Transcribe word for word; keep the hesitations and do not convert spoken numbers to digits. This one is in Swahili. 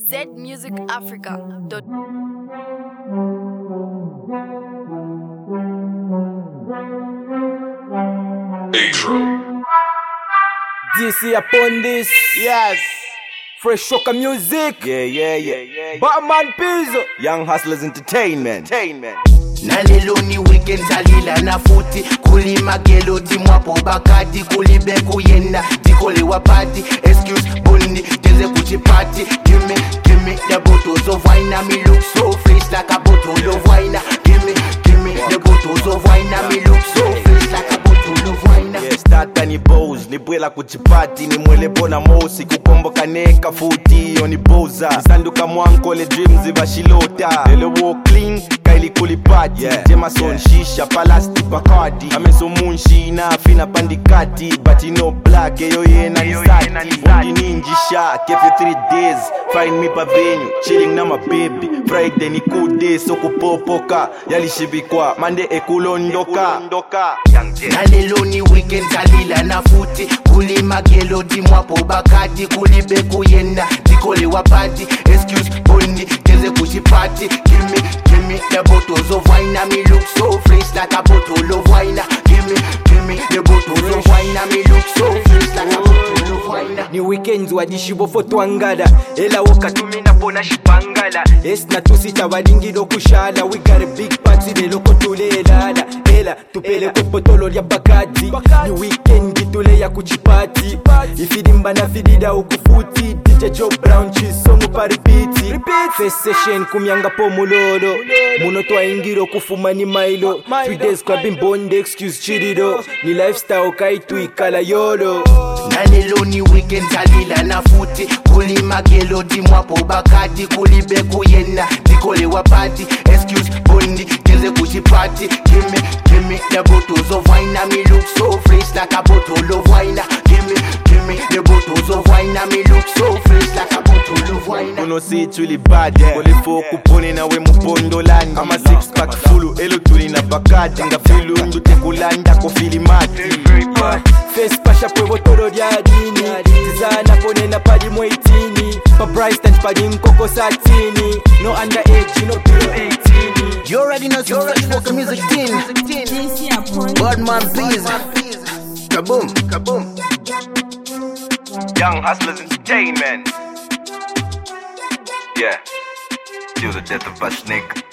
Z Music Africa. Dot D C upon this, Yes. Fresh Shocker Music, Yeah, yeah, yeah, yeah. Batman Pizzo, Young Hustlers Entertainment. Entertainment. Nalelo ni weekend salila na futi kulima geloti mwapo bakati kulibe kuyenda dikole wapati excuse bondi teze kuchipati give me give me the bottles of wine and me look so fresh like a bottle of wine give me give me the bottles of wine and me look so fresh like a bottle of wine. Yeah, starta ni bows ni bwela kuchipati ni mwele bona mosi kukomboka neka futi yo ni boza nisanduka mwanko le dreams bashilota lele walk clean kaili kulipati yeah, Jemason yeah. Shisha palasti bakadi ameso munshi na fina pandikati but you know black yo yena ni sati Wondi ninjisha keep you three days find me pa venue chilling na my baby Friday ni good day so kupopoka yalishibikwa Monday ekulondoka ndoka Nalelo ni weekend salila na futi kulima geloti mwapo bakati kulibe kuyenda dikole wapati excuse bondi teze kuchipati give me give me the bottles of wine and me look so fresh like a bottle of wine give me give me the bottles of wine and me look so fresh like a bottle of wine. ni weekends wadishibo fotwangala ela wakatumina pona shipangala esna tusita wadingiro kushala we got a big party lelo kotulelala ela tupele kopotolo lya bakati ni weekend tule ya kuchipati ifidimba na fidida ukufuti D J Joe Brown chisongo pa repeat first session kumyanga po mulolo muno twaingiro kufuma ni mailo three days clubbing bond excuse chirido ni lifestyle kaitu ikala yolo. Nalelo ni weekend salila na futi kulima geloti mwapo bakati kulibe kuyenda dikole wapati excuse bondi teze kuchipati give me give me the bottles of wine and me look so fresh like a bottle of wine give me give me the bottles of wine and me look so fresh like a bottle of wine. Uno see it really bad yeah. Kole fo kupone na we mupondo landi I'm a six pack full elo tuli na bakati nga filu ndute kulanda ko fili mati uh, face pasha pwe botoro lya dini tizana pone na padi mwitini pa Bryson padi mkoko satini no underage no below eighteen. You already know you already know the music team Batman Pizzo kaboom kaboom Young Hustlers Entertainment. Yeah, till the death of a snake.